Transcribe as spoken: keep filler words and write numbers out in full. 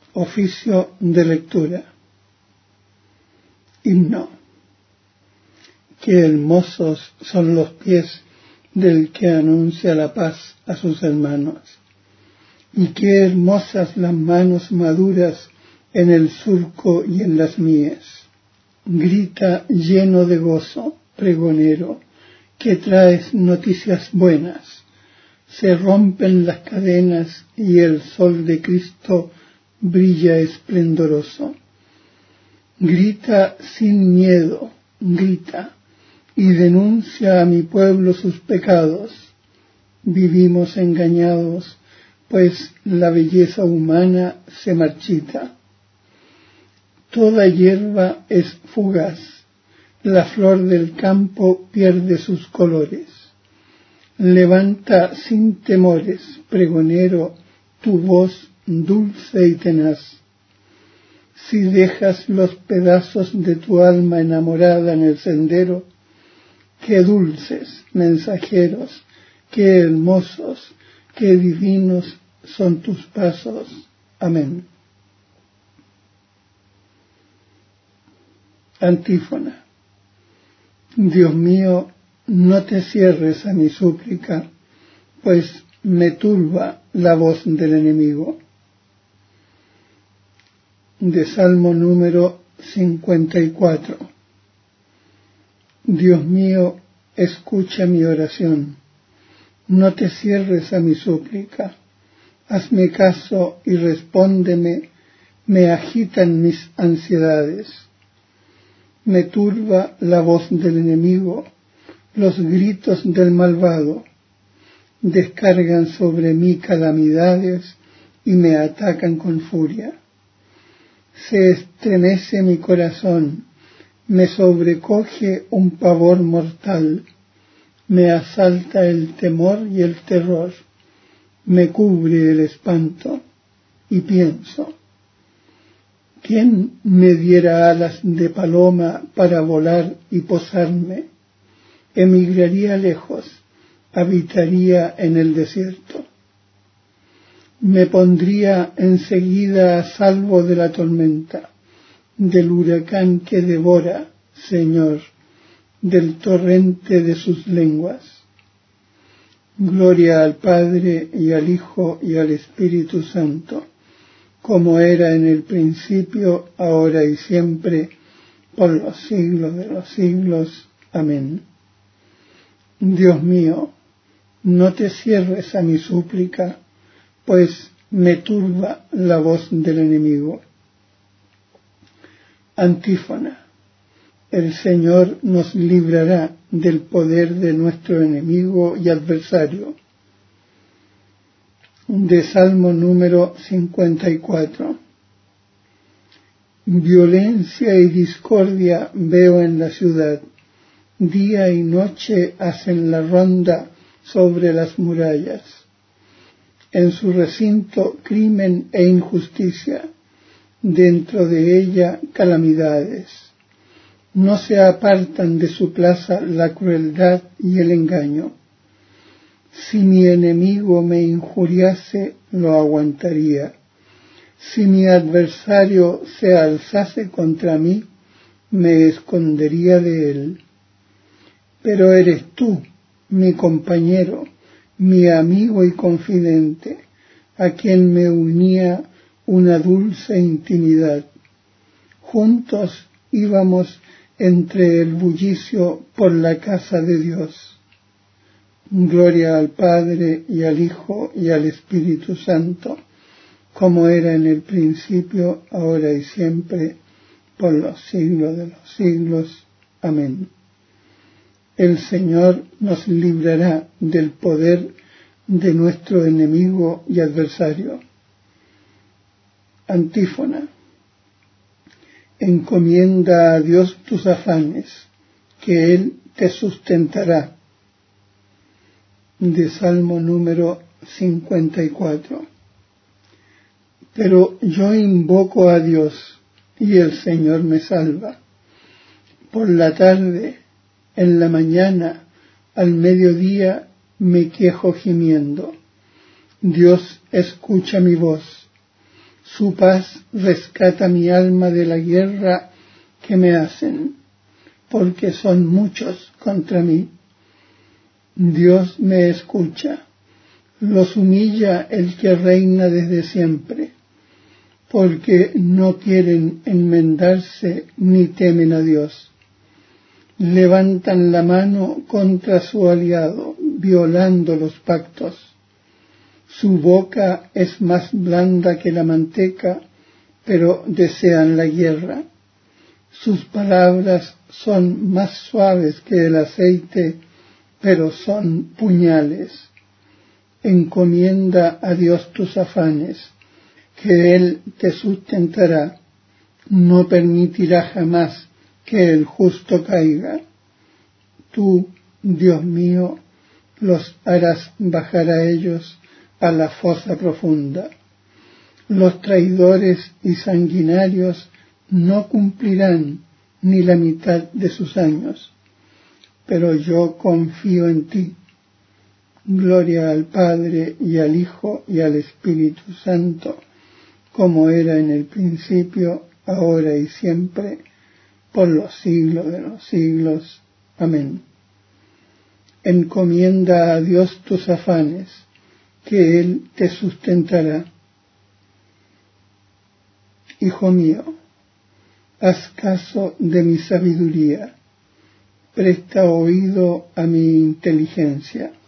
Oficio de lectura. Himno. Qué hermosos son los pies del que anuncia la paz a sus hermanos, y qué hermosas las manos maduras en el surco y en las mies. Grita lleno de gozo, pregonero, que traes noticias buenas. Se rompen las cadenas y el sol de Cristo brilla esplendoroso. Grita sin miedo, grita, y denuncia a mi pueblo sus pecados. Vivimos engañados, pues la belleza humana se marchita. Toda hierba es fugaz, la flor del campo pierde sus colores. Levanta sin temores, pregonero, tu voz dulce y tenaz. Si dejas los pedazos de tu alma enamorada en el sendero, qué dulces mensajeros, qué hermosos, qué divinos son tus pasos. Amén. Antífona. Dios mío, no te cierres a mi súplica, pues me turba la voz del enemigo. De Salmo número cincuenta y cuatro. Dios mío, escucha mi oración, no te cierres a mi súplica, hazme caso y respóndeme, me agitan mis ansiedades. Me turba la voz del enemigo, los gritos del malvado, descargan sobre mí calamidades y me atacan con furia. Se estremece mi corazón, me sobrecoge un pavor mortal, me asalta el temor y el terror, me cubre el espanto, y pienso, ¿quién me diera alas de paloma para volar y posarme? Emigraría lejos, habitaría en el desierto. Me pondría enseguida a salvo de la tormenta, del huracán que devora, Señor, del torrente de sus lenguas. Gloria al Padre y al Hijo y al Espíritu Santo, como era en el principio, ahora y siempre, por los siglos de los siglos. Amén. Dios mío, no te cierres a mi súplica, pues me turba la voz del enemigo. Antífona. El Señor nos librará del poder de nuestro enemigo y adversario. De Salmo número cincuenta y cuatro. Violencia y discordia veo en la ciudad, día y noche hacen la ronda sobre las murallas. En su recinto crimen e injusticia, dentro de ella calamidades. No se apartan de su plaza la crueldad y el engaño. Si mi enemigo me injuriase, lo aguantaría. Si mi adversario se alzase contra mí, me escondería de él. Pero eres tú, mi compañero, mi amigo y confidente, a quien me unía una dulce intimidad. Juntos íbamos entre el bullicio por la casa de Dios. Gloria al Padre y al Hijo y al Espíritu Santo, como era en el principio, ahora y siempre, por los siglos de los siglos. Amén. El Señor nos librará del poder de nuestro enemigo y adversario. Antífona. Encomienda a Dios tus afanes, que Él te sustentará. De Salmo número cincuenta y cuatro. Pero yo invoco a Dios, y el Señor me salva. Por la tarde, en la mañana, al mediodía, me quejo gimiendo. Dios escucha mi voz. Su paz rescata mi alma de la guerra que me hacen, porque son muchos contra mí. Dios me escucha, los humilla el que reina desde siempre, porque no quieren enmendarse ni temen a Dios. Levantan la mano contra su aliado, violando los pactos. Su boca es más blanda que la manteca, pero desean la guerra. Sus palabras son más suaves que el aceite, pero son puñales. Encomienda a Dios tus afanes, que Él te sustentará. No permitirá jamás que el justo caiga. Tú, Dios mío, los harás bajar a ellos a la fosa profunda. Los traidores y sanguinarios no cumplirán ni la mitad de sus años, pero yo confío en ti. Gloria al Padre y al Hijo y al Espíritu Santo, como era en el principio, ahora y siempre, por los siglos de los siglos. Amén. Encomienda a Dios tus afanes, que Él te sustentará. Hijo mío, haz caso de mi sabiduría, presta oído a mi inteligencia.